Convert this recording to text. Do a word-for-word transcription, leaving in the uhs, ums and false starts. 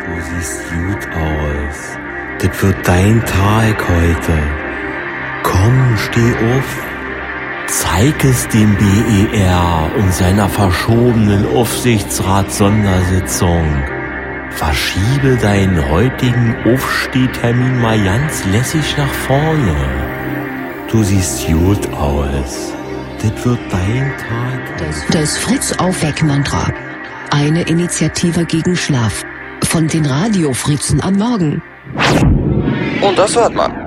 Du siehst gut aus. Das wird dein Tag heute. Komm, steh auf. Zeig es dem B E R und seiner verschobenen Aufsichtsratssondersitzung. Verschiebe deinen heutigen Aufstehtermin mal ganz lässig nach vorne. Du siehst gut aus. Das wird dein Tag. Das, das Fritz-Aufweck-Mantra. Eine Initiative gegen Schlaf. Von den Radio-Fritzen am Morgen. Und das hört man.